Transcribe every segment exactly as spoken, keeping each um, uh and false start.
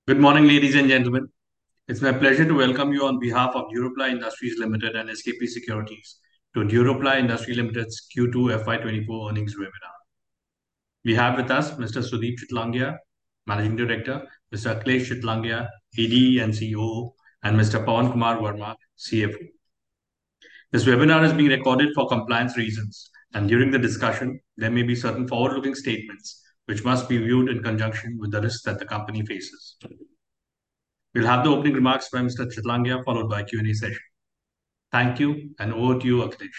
Good morning, ladies and gentlemen. It's my pleasure to welcome you on behalf of Duroply Industries Limited and S K P Securities to Duroply Industries Limited's Q two F Y twenty-four earnings webinar. We have with us Mister Sudeep Chitlangia, Managing Director, Mister Akhilesh Chitlangia, E D and C O O, and Mister Pawan Kumar Verma, C F O. This webinar is being recorded for compliance reasons, and during the discussion, there may be certain forward-looking statements which must be viewed in conjunction with the risks that the company faces. We'll have the opening remarks by Mister Chitlangia, followed by a Q and A session. Thank you, and over to you, Akhilesh.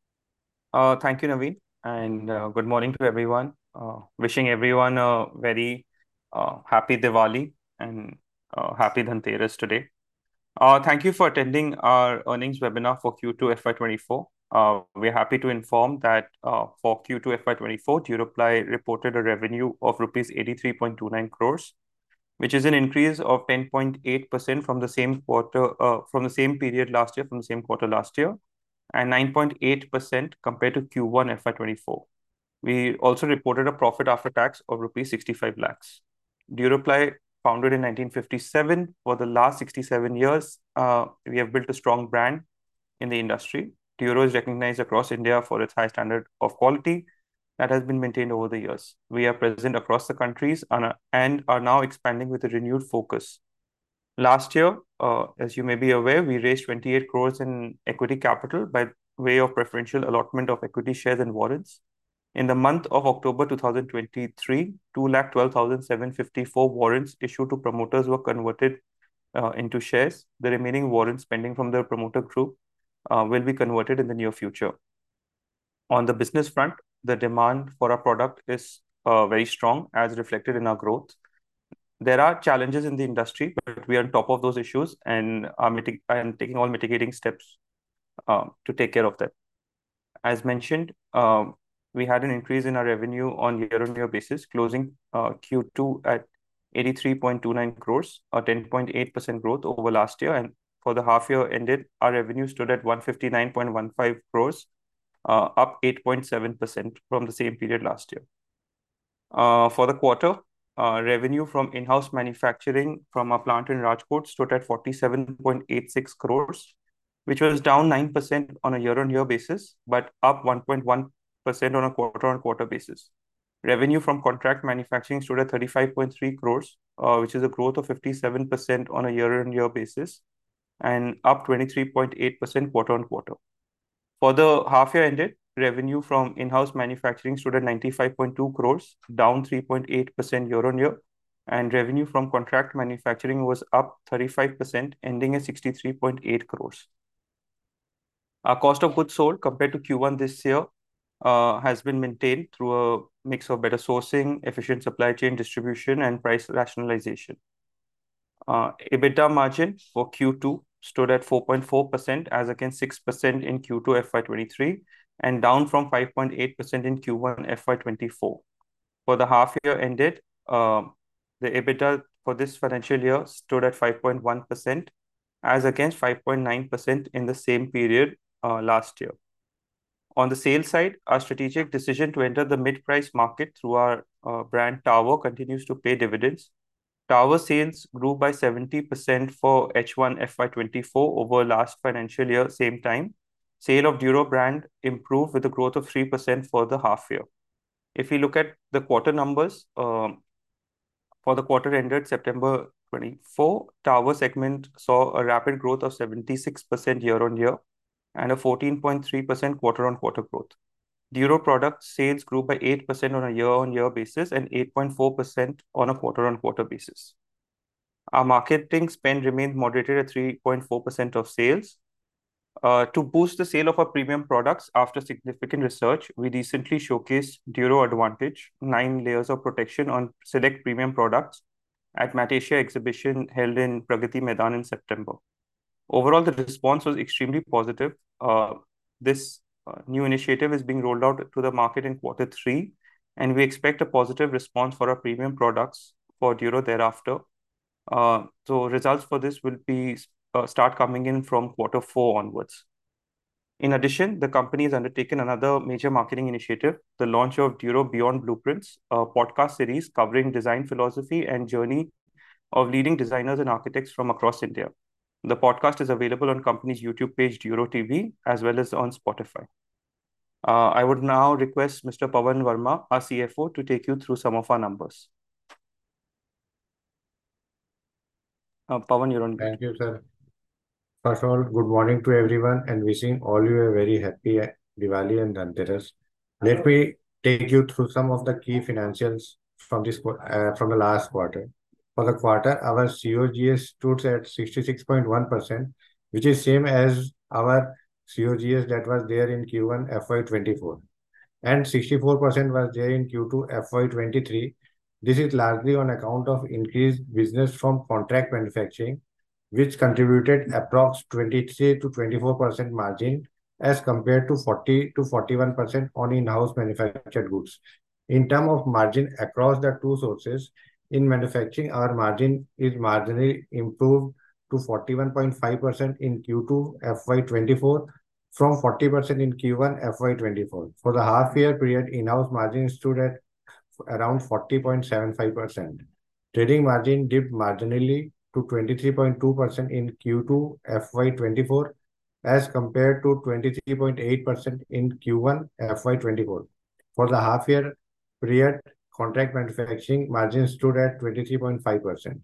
Uh, thank you, Naveen, and uh, good morning to everyone. Uh, wishing everyone a very uh, happy Diwali and uh, happy Dhanteras today. Uh, thank you for attending our earnings webinar for Q two F Y twenty-four. Uh, we're happy to inform that uh, for Q two F Y twenty-four, Duraply reported a revenue of rupees eighty-three point two nine crores, which is an increase of ten point eight percent from the same quarter, uh, from the same period last year, from the same quarter last year, and nine point eight percent compared to Q one F Y twenty-four. We also reported a profit after tax of rupees sixty-five lakhs. Duraply, founded in nineteen fifty-seven, for the last sixty-seven years, uh, we have built a strong brand in the industry. Duro is recognized across India for its high standard of quality that has been maintained over the years. We are present across the countries and are, and are now expanding with a renewed focus. Last year, uh, as you may be aware, we raised twenty-eight crores in equity capital by way of preferential allotment of equity shares and warrants. In the month of October two thousand twenty-three, two lakh twelve thousand seven hundred fifty-four warrants issued to promoters were converted uh, into shares. The remaining warrants pending from the promoter group uh, will be converted in the near future. On the business front, the demand for our product is uh, very strong, as reflected in our growth. There are challenges in the industry, but we are on top of those issues and are mitig- and taking all mitigating steps uh, to take care of that. As mentioned, uh, we had an increase in our revenue on year-on-year basis, closing uh, Q two at eighty-three point two nine crores, a ten point eight percent growth over last year. And for the half year ended, our revenue stood at one hundred fifty-nine point one five crores, uh, up eight point seven percent from the same period last year. Uh, for the quarter, uh, revenue from in-house manufacturing from our plant in Rajkot stood at forty-seven point eight six crores, which was down nine percent on a year-on-year basis, but up one point one percent on a quarter-on-quarter basis. Revenue from contract manufacturing stood at thirty-five point three crores, uh, which is a growth of fifty-seven percent on a year-on-year basis and up twenty-three point eight percent quarter-on-quarter. For the half year ended, revenue from in-house manufacturing stood at ninety-five point two crores, down three point eight percent year-on-year, and revenue from contract manufacturing was up thirty-five percent, ending at sixty-three point eight crores. Our cost of goods sold compared to Q one this year uh, has been maintained through a mix of better sourcing, efficient supply chain distribution, and price rationalization. Uh, EBITDA margin for Q two stood at four point four percent as against six percent in Q two F Y twenty-three and down from five point eight percent in Q one F Y twenty-four. For the half year ended, uh, the EBITDA for this financial year stood at five point one percent as against five point nine percent in the same period uh, last year. On the sales side, our strategic decision to enter the mid-price market through our uh, brand Tower continues to pay dividends. Tower sales grew by seventy percent for H one F Y twenty-four over last financial year, same time. Sale of Duro brand improved with a growth of three percent for the half year. If we look at the quarter numbers, um, for the quarter ended September twenty-four, Tower segment saw a rapid growth of seventy-six percent year-on-year and a fourteen point three percent quarter-on-quarter growth. Duro product sales grew by eight percent on a year-on-year basis and eight point four percent on a quarter-on-quarter basis. Our marketing spend remained moderated at three point four percent of sales. Uh, to boost the sale of our premium products after significant research, we recently showcased Duro Advantage, nine layers of protection on select premium products at Matasia exhibition held in Pragati Maidan in September. Overall, the response was extremely positive. Uh, this uh, new initiative is being rolled out to the market in quarter three, and we expect a positive response for our premium products for Duro thereafter. Uh, so results for this will be uh, start coming in from quarter four onwards. In addition, the company has undertaken another major marketing initiative, the launch of Duro Beyond Blueprints, a podcast series covering design philosophy and journey of leading designers and architects from across India. The podcast is available on company's YouTube page, Duro T V, as well as on Spotify. Uh, I would now request Mister Pawan Verma, our C F O, to take you through some of our numbers. Uh, Pawan, you're on mute. Thank you, sir. First of all, good morning to everyone and wishing all you a very happy Diwali and Dhanteras. Let me take you through some of the key financials from this uh, from the last quarter. For the quarter, our C O G S stood at sixty-six point one percent, which is same as our C O G S that was there in Q one F Y twenty-four. And sixty-four percent was there in Q two F Y twenty-three. This is largely on account of increased business from contract manufacturing, which contributed approx twenty-three to twenty-four percent margin as compared to forty to forty-one percent on in-house manufactured goods. In terms of margin across the two sources, in manufacturing, our margin is marginally improved to forty-one point five percent in Q two F Y twenty-four from forty percent in Q one F Y twenty-four. For the half year period, in-house margin stood at around forty point seven five percent. Trading margin dipped marginally to twenty-three point two percent in Q two F Y twenty-four as compared to twenty-three point eight percent in Q one F Y twenty-four. For the half year period, contract manufacturing margin stood at twenty-three point five percent.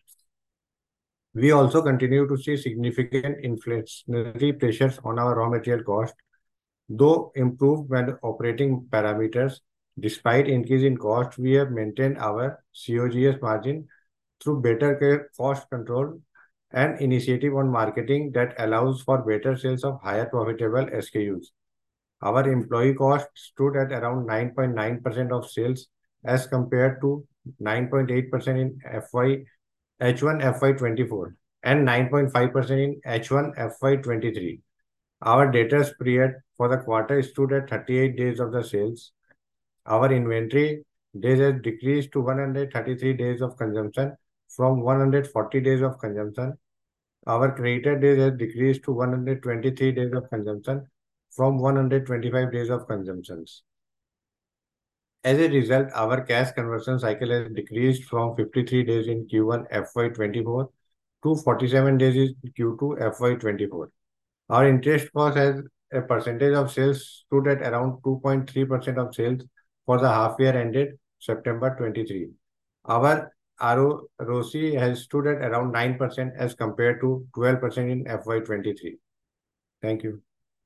We also continue to see significant inflationary pressures on our raw material cost. Though improved when operating parameters, despite increase in cost, we have maintained our C O G S margin through better cost control and initiative on marketing that allows for better sales of higher profitable S K Us. Our employee cost stood at around nine point nine percent of sales as compared to nine point eight percent in F Y H one F Y twenty-four and nine point five percent in H one F Y twenty-three. Our debtors period for the quarter stood at thirty-eight days of the sales. Our inventory days has decreased to one hundred thirty-three days of consumption from one hundred forty days of consumption. Our creditor days has decreased to one hundred twenty-three days of consumption from one hundred twenty-five days of consumptions. As a result, our cash conversion cycle has decreased from fifty-three days in Q one F Y twenty-four to forty-seven days in Q two F Y twenty-four. Our interest cost as a percentage of sales stood at around two point three percent of sales for the half year ended September twenty-three. Our R O C has stood at around nine percent as compared to twelve percent in F Y twenty-three. Thank you.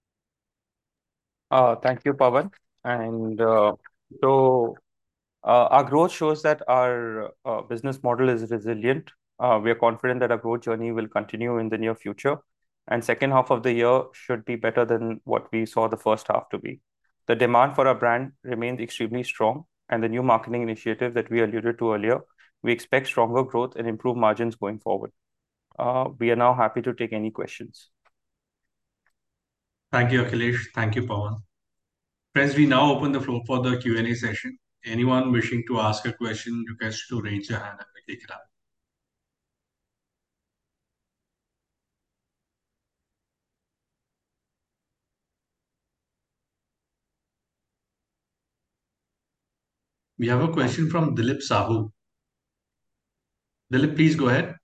Uh, thank you, Pawan. And uh, so uh, our growth shows that our uh, business model is resilient. Uh, we are confident that our growth journey will continue in the near future. And second half of the year should be better than what we saw the first half to be. The demand for our brand remains extremely strong, and the new marketing initiative that we alluded to earlier, we expect stronger growth and improved margins going forward. Uh, we are now happy to take any questions. Thank you, Akhilesh. Thank you, Pawan. Friends, we now open the floor for the Q and A session. Anyone wishing to ask a question, request to raise your hand and we take it up. We have a question from Dilip Sahu. Dilip, please go ahead.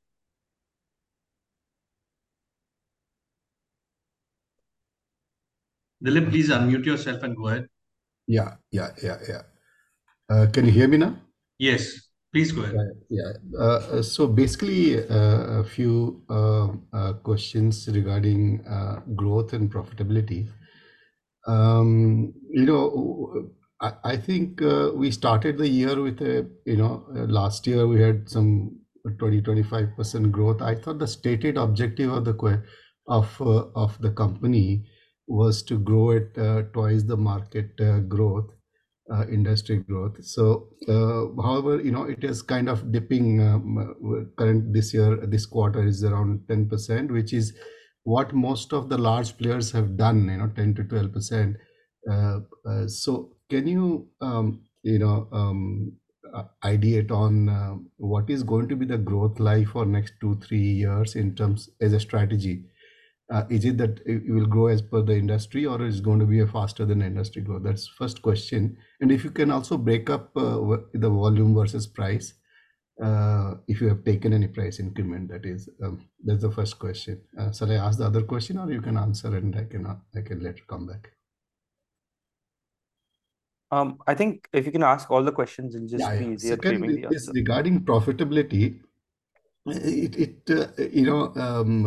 Dilip, please unmute yourself and go ahead. Yeah, yeah, yeah, yeah. Uh, can you hear me now? Yes, please go ahead. Yeah, yeah. Uh, so basically, uh, a few uh, uh, questions regarding uh, growth and profitability. Um, you know, I, I think uh, we started the year with a, you know, uh, last year we had some twenty, twenty-five percent growth. I thought the stated objective of the que- of uh, of the company was to grow at uh, twice the market uh, growth, uh, industry growth. So, uh, however, you know, it is kind of dipping. Um, current this year, this quarter is around ten percent, which is what most of the large players have done. You know, ten to twelve percent. Uh, uh, so, can you, um, you know, um, uh, ideate on uh, what is going to be the growth like for next two, three years in terms as a strategy? Uh, is it that it will grow as per the industry, or is going to be a faster than industry growth? That's first question. And if you can also break up uh, the volume versus price. uh, if you have taken any price increment. That is, um, that's the first question. Uh, shall I ask the other question, or you can answer and I can I can later come back? Um, I think if you can ask all the questions, it'll Yeah, just be yeah. easier Second framing the is answer. regarding profitability. It, it uh, you know, um,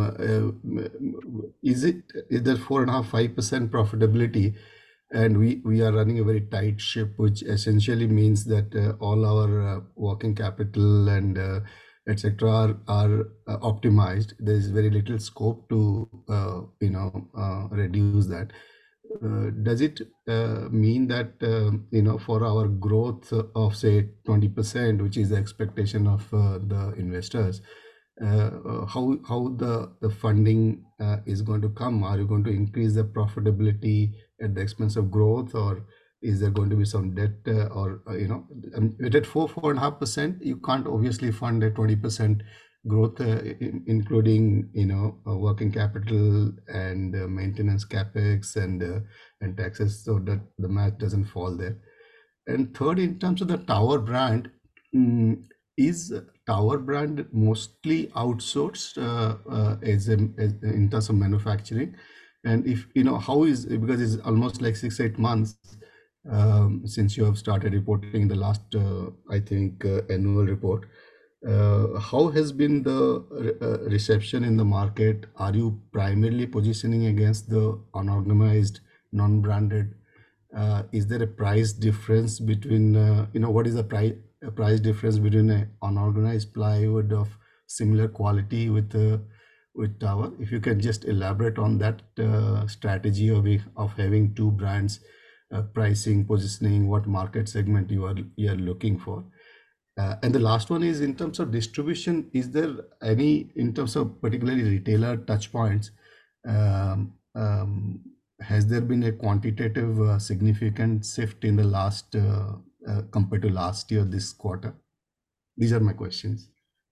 uh, is it is there four and a half five percent profitability, and we we are running a very tight ship, which essentially means that uh, all our uh, working capital and uh, et cetera are, are uh, optimized. There is very little scope to uh, you know uh, reduce that. Uh, does it uh, mean that uh, you know for our growth of say twenty percent, which is the expectation of uh, the investors, uh, uh, how how the the funding uh, is going to come? Are you going to increase the profitability at the expense of growth, or is there going to be some debt, uh, or uh, you know um, at four four and a half percent you can't obviously fund a twenty percent growth, uh, in, including you know uh, working capital and uh, maintenance capex and uh, and taxes, so that the math doesn't fall there. And third, in terms of the Tower brand, mm, is Tower brand mostly outsourced uh, uh, as, a, as in terms of manufacturing? And if you know how is, because it's almost like six eight months um, since you have started reporting the last uh, I think uh, annual report. Uh, how has been the re- uh, reception in the market? Are you primarily positioning against the unorganized, non-branded? Uh, is there a price difference between, uh, you know, what is the price price difference between a unorganized plywood of similar quality with uh, with Tower? If you can just elaborate on that uh, strategy of it- of having two brands, uh, pricing, positioning, what market segment you are you are looking for. Uh, and the last one is in terms of distribution, is there any, in terms of particularly retailer touch points, um, um, has there been a quantitative uh, significant shift in the last, uh, uh, compared to last year, this quarter? These are my questions.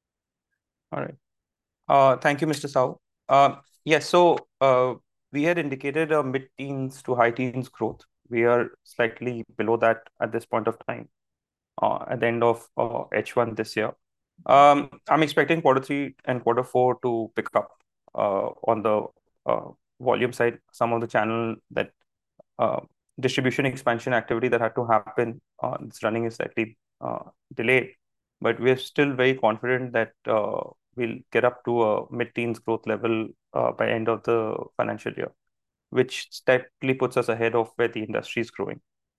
All right. Uh, thank you, Mister Sao. Um, yes, so uh, we had indicated a mid-teens to high-teens growth. We are slightly below that at this point of time, uh, at the end of uh, H one this year. Um, I'm expecting quarter three and quarter four to pick up uh, on the uh, volume side. Some of the channel that uh, distribution expansion activity that had to happen, uh, it's running is slightly uh, delayed, but we're still very confident that uh, we'll get up to a mid-teens growth level uh, by end of the financial year, which steadily puts us ahead of where the industry is growing.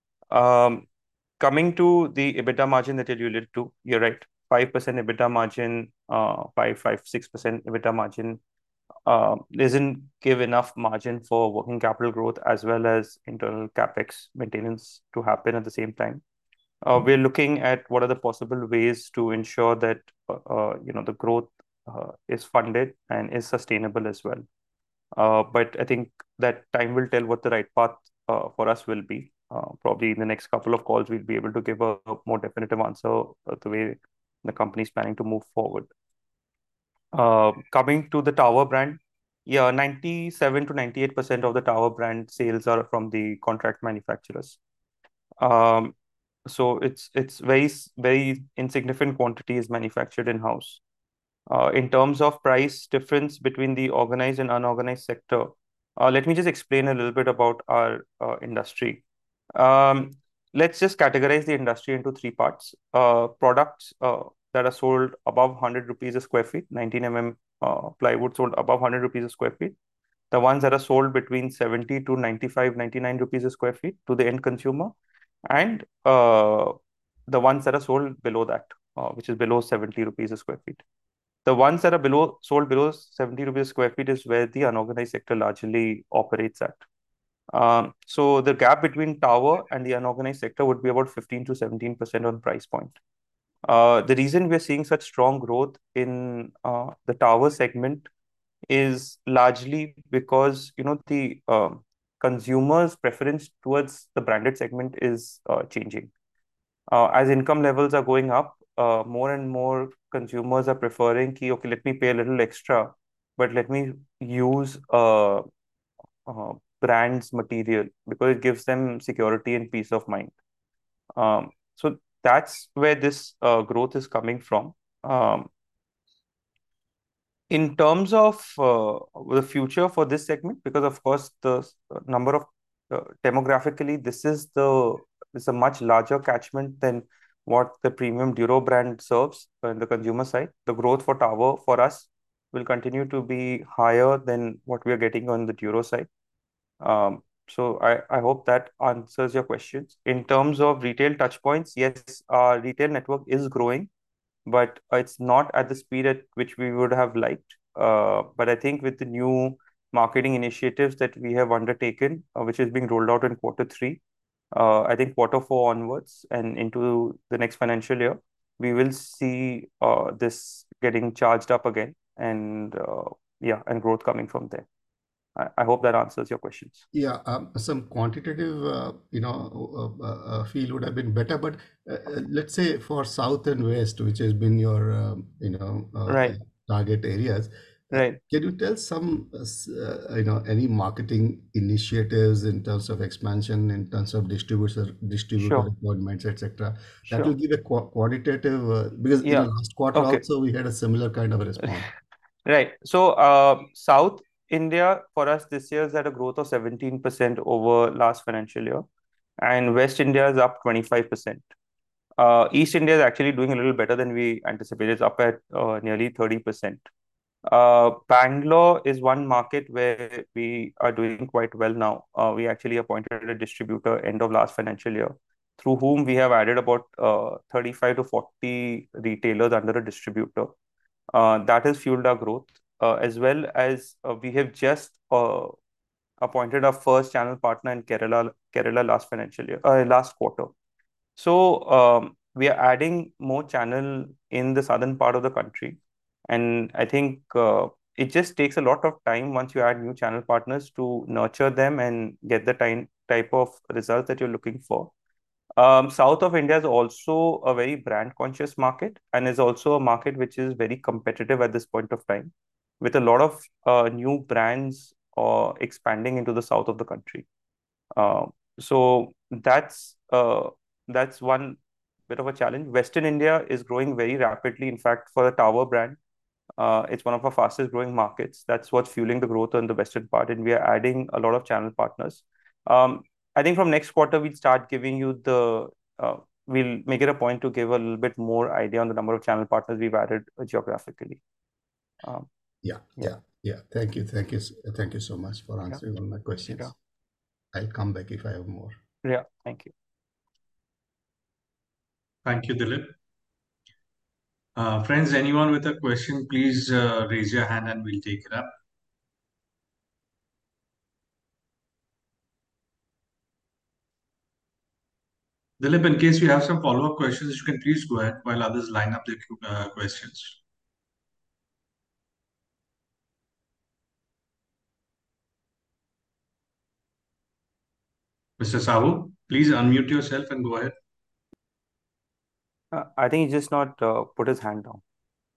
Um, coming to the EBITDA margin that you alluded to, you're right. five percent EBITDA margin, uh, five, five, six percent EBITDA margin uh, doesn't give enough margin for working capital growth as well as internal capex maintenance to happen at the same time. Uh, we're looking at what are the possible ways to ensure that uh, uh, you know the growth uh, is funded and is sustainable as well. Uh, but I think that time will tell what the right path uh, for us will be. Uh, probably in the next couple of calls, we'll be able to give a, a more definitive answer uh, the way the company is planning to move forward. Uh, coming to the Tower brand, yeah, ninety-seven to ninety-eight percent of the Tower brand sales are from the contract manufacturers. Um, so it's it's very very insignificant quantity is manufactured in house. Uh, in terms of price difference between the organized and unorganized sector, uh, let me just explain a little bit about our uh, industry. Um, let's just categorize the industry into three parts. Uh, products uh, that are sold above one hundred rupees a square feet, nineteen millimeter uh, plywood sold above one hundred rupees a square feet. The ones that are sold between seventy to ninety-five, ninety-nine rupees a square feet to the end consumer, and uh, the ones that are sold below that, uh, which is below seventy rupees a square feet. The ones that are below sold below seventy rupees a square feet is where the unorganized sector largely operates at. Um, so the gap between Tower and the unorganized sector would be about fifteen to seventeen percent on price point. Uh, the reason we're seeing such strong growth in uh, the Tower segment is largely because you know the um, consumers' preference towards the branded segment is uh, changing. Uh, as income levels are going up, uh, more and more consumers are preferring ki, okay, let me pay a little extra, but let me use uh, uh, brand's material because it gives them security and peace of mind. Um, so that's where this uh, growth is coming from. Um, in terms of uh, the future for this segment, because of course the s- number of uh, demographically, this is the is a much larger catchment than what the premium Duro brand serves on the consumer side. The growth for Tower for us will continue to be higher than what we are getting on the Duro side. Um, so I, I hope that answers your questions. In terms of retail touchpoints, yes, our retail network is growing, but it's not at the speed at which we would have liked. Uh, but I think with the new marketing initiatives that we have undertaken, uh, which is being rolled out in quarter three, uh, I think quarter four onwards and into the next financial year, we will see uh, this getting charged up again and uh, yeah, and growth coming from there. I, I hope that answers your questions. Yeah, um, some quantitative, uh, you know, uh, uh, uh, feel would have been better. But uh, uh, let's say for South and West, which has been your, um, you know, uh, uh, Right, target areas, uh, right. can you tell some, uh, s- uh, you know, any marketing initiatives in terms of expansion, in terms of distributor distributor Sure, appointments, et cetera, that will sure. give a qu quantitative, uh, because in the Yeah, last quarter okay. also we had a similar kind of a response. Right. So, uh, South India for us this year is at a growth of seventeen percent over last financial year, and West India is up twenty-five percent. Uh, East India is actually doing a little better than we anticipated. It's up at uh, nearly thirty percent. Uh, Bangalore is one market where we are doing quite well now. Uh, we actually appointed a distributor end of last financial year, through whom we have added about uh, thirty-five to forty retailers under a distributor. Uh, that has fueled our growth, uh, as well as uh, we have just uh, appointed our first channel partner in Kerala, Kerala last financial year, uh, last quarter. So um, we are adding more channel in the southern part of the country, and I think uh, it just takes a lot of time once you add new channel partners to nurture them and get the time type of results that you're looking for. Um, South of India is also a very brand conscious market and is also a market which is very competitive at this point of time, with a lot of uh, new brands uh, expanding into the south of the country. Uh, so that's uh, that's one bit of a challenge. Western India is growing very rapidly. In fact, for the Tower brand, uh, it's one of our fastest growing markets. That's what's fueling the growth in the western part, and we are adding a lot of channel partners. Um, I think from next quarter we'll start giving you the. Uh, we'll make it a point to give a little bit more idea on the number of channel partners we've added uh, geographically. Um, Yeah, yeah, yeah, yeah. Thank you, thank you, s- thank you so much for yeah, answering all my yeah, questions. I'll come back if I have more. yeah. Thank you. Thank you, Dilip. Uh, friends, anyone with a question, please uh, raise your hand and we'll take it up. Dilip, in case you have some follow-up questions, you can please go ahead while others line up their uh, questions. Mister Sahu, please unmute yourself and go ahead. Uh, I think he just not uh, put his hand down.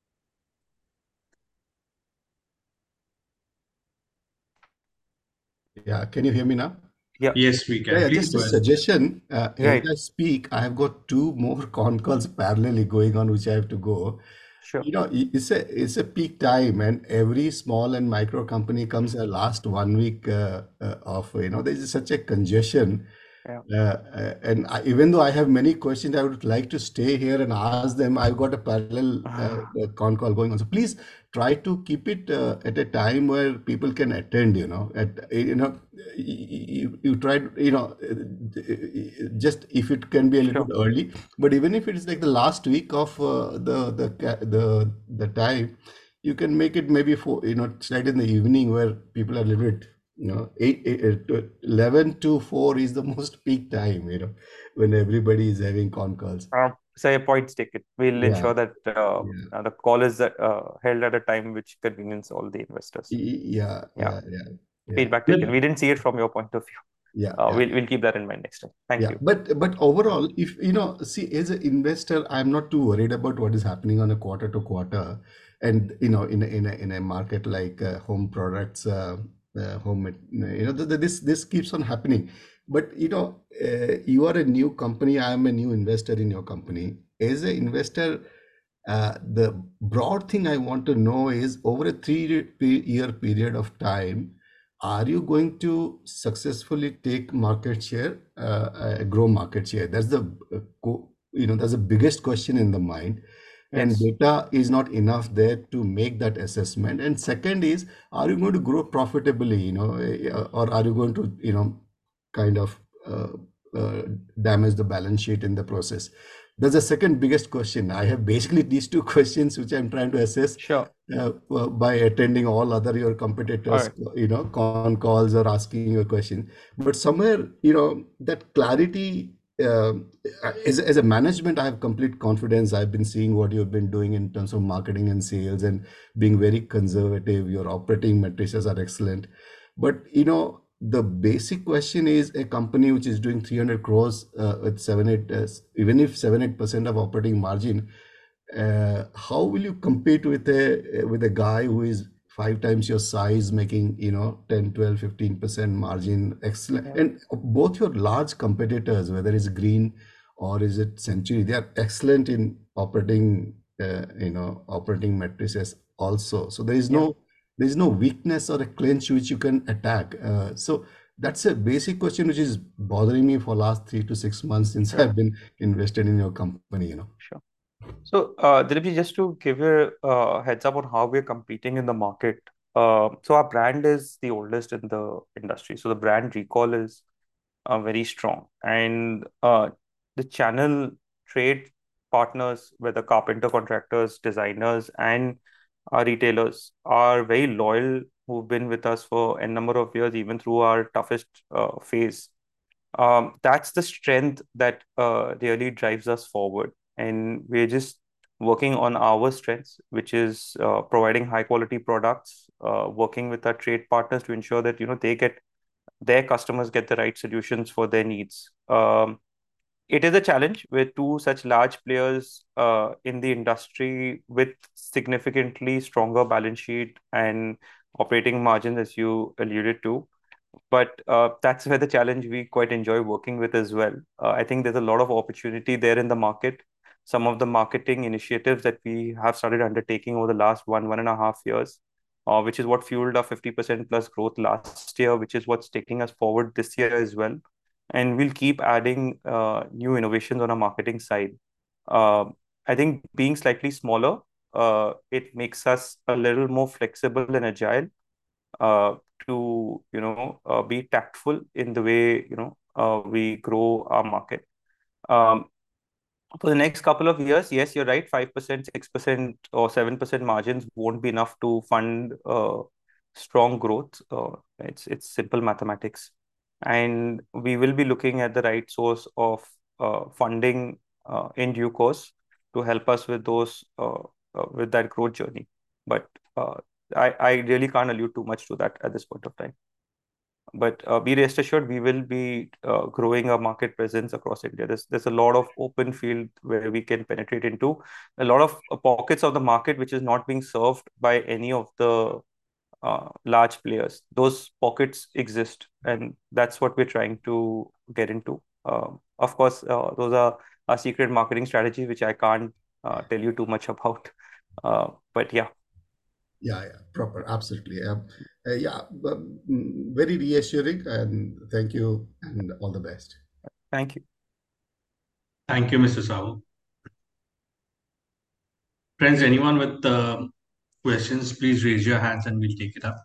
Yeah, can you hear me now? Yeah, Yes, we Yeah, can. yeah, Please just a go ahead. suggestion. Uh, as right. I speak, I have got two more con calls parallelly going on, which I have to go. Sure. You know, i- it's a it's a peak time, and every small and micro company comes a last one week uh, uh, of, you know, there's such a congestion. Yeah. Uh, uh, and I, even though I have many questions, I would like to stay here and ask them. I've got a parallel uh, uh, con call going on. So please try to keep it uh, at a time where people can attend, you know, at, you know, you, you try, you know, uh, just if it can be a little Sure. bit early, but even if it is like the last week of uh, the, the, ca- the, the time, you can make it maybe for, you know, slight in the evening where people are a little bit, you know, eight, eight, eight, to eleven to four is the most peak time, you know, when everybody is having con calls. Uh, say a points ticket. We'll Yeah, ensure that uh, yeah, uh, the call is uh, held at a time which convenience all the investors. Y- yeah, Yeah. yeah, yeah, yeah, Feedback taken. Dilip, We didn't see it from your point of view. yeah, Uh, yeah. we'll we'll keep that in mind next time. Thank Yeah, you. but but overall, if you know, see, as an investor, I'm not too worried about what is happening on a quarter to quarter, and you know, in a, in a in a market like uh, home products, uh, uh, home, you know, th th- this this keeps on happening. But you know, uh, you are a new company. I am a new investor in your company. As an investor, Uh, the broad thing I want to know is over a three-year period of time, are you going to successfully take market share, uh, uh, grow market share? That's the uh, co- you know that's the biggest question in the mind, and Yes. data is not enough there to make that assessment. And second is, are you going to grow profitably? You know, uh, or are you going to you know kind of uh, uh, damage the balance sheet in the process? That's the second biggest question. I have basically these two questions which I'm trying to assess Sure. uh, uh, by attending all other your All competitors, right. you know, con calls or asking your question. But somewhere, you know, that clarity uh, as, as a management, I have complete confidence. I've been seeing what you've been doing in terms of marketing and sales and being very conservative. Your operating matrices are excellent. But, you know, the basic question is a company which is doing three hundred crores uh, with seven, eight, uh, even if seven, eight percent of operating margin, uh, how will you compete with a with a guy who is five times your size making you know ten, twelve, fifteen percent margin? Excellent. Yeah. And both your large competitors, whether it's Green or is it Century, they are excellent in operating uh, you know operating matrices also. So there is Yeah. no there is no weakness or a clinch which you can attack. Uh, so that's a basic question which is bothering me for last three to six months since Sure. I've been invested in your company, you know. Sure. So, uh, Dilipji, just to give you a uh, heads up on how we're competing in the market. Uh, so our brand is the oldest in the industry. So the brand recall is uh, very strong. And uh, the channel trade partners, whether carpenter contractors, designers, and our retailers are very loyal, who've been with us for a number of years, even through our toughest uh, phase. Um, that's the strength that uh, really drives us forward. And we're just working on our strengths, which is uh, providing high quality products, uh, working with our trade partners to ensure that you know they get their customers get the right solutions for their needs. Um, it is a challenge with two such large players uh, in the industry with significantly stronger balance sheet and operating margins, as you alluded to. But uh, that's where the challenge we quite enjoy working with as well. Uh, I think there's a lot of opportunity there in the market. Some of the marketing initiatives that we have started undertaking over the last one, one and a half years, uh, which is what fueled our fifty percent plus growth last year, which is what's taking us forward this year as well. And we'll keep adding uh, new innovations on our marketing side. Uh, I think being slightly smaller, uh, it makes us a little more flexible and agile uh, to you know uh, be tactful in the way you know uh, we grow our market. Um, for the next couple of years, yes, you're right. Five percent, six percent, or seven percent margins won't be enough to fund uh, strong growth. Uh, it's it's simple mathematics, and we will be looking at the right source of uh, funding uh, in due course to help us with those uh, uh, with that growth journey. But uh, I I really can't allude too much to that at this point of time. But uh, be rest assured, we will be uh, growing our market presence across India. There's there's a lot of open field where we can penetrate into, a lot of uh, pockets of the market which is not being served by any of the uh, large players. Those pockets exist, and that's what we're trying to get into. Um, of course, uh, those are our secret marketing strategies, which I can't uh, tell you too much about. Uh, but yeah, Yeah, yeah, proper, absolutely. Um, uh, yeah, but, mm, very reassuring, and thank you, and all the best. thank you. Thank you, Mister Sahu. Friends, anyone with uh, questions, please raise your hands and we'll take it up.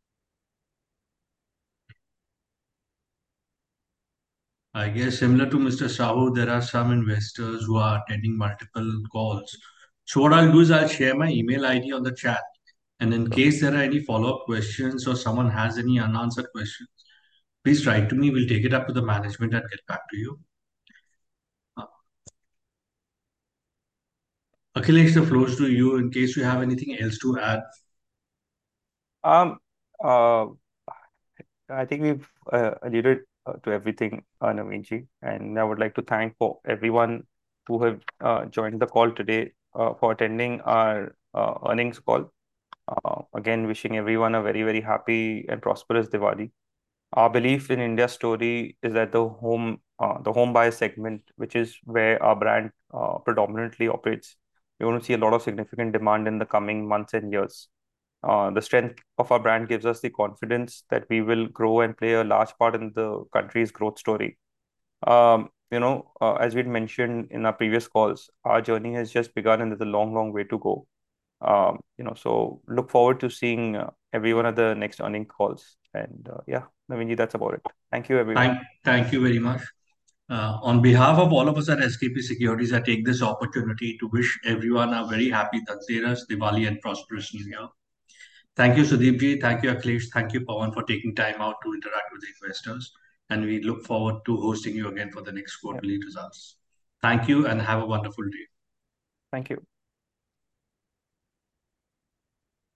I guess similar to Mister Sahu, there are some investors who are attending multiple calls. So what I'll do is I'll share my email I D on the chat. And in case there are any follow-up questions or someone has any unanswered questions, please write to me. We'll take it up to the management and get back to you. Uh, Akhilesh, the floor is to you in case you have anything else to add. Um, uh, I think we've uh, alluded uh, to everything, uh, Naveen, and I would like to thank for everyone who have uh, joined the call today uh, for attending our uh, earnings call. Uh, again, wishing everyone a very, very happy and prosperous Diwali. Our belief in India's story is that the home, uh, the home buyer segment, which is where our brand uh, predominantly operates, We're going to see a lot of significant demand in the coming months and years. Uh, the strength of our brand gives us the confidence that we will grow and play a large part in the country's growth story. Um, you know, uh, as we'd mentioned in our previous calls, our journey has just begun and there's a long, long way to go. Um, you know, so look forward to seeing uh, everyone at the next earning calls. And uh, yeah, Navinji, that's about it. Thank you, everyone. Thank, thank you very much. Uh, on behalf of all of us at S K P Securities, I take this opportunity to wish everyone a very happy Dhanteras, Diwali, and prosperous New Year. Thank you, Sudeep ji. Thank you, Akhilesh. Thank you, Pawan, for taking time out to interact with the investors. And we look forward to hosting you again for the next Yeah. quarterly results. Thank you and have a wonderful day. Thank you.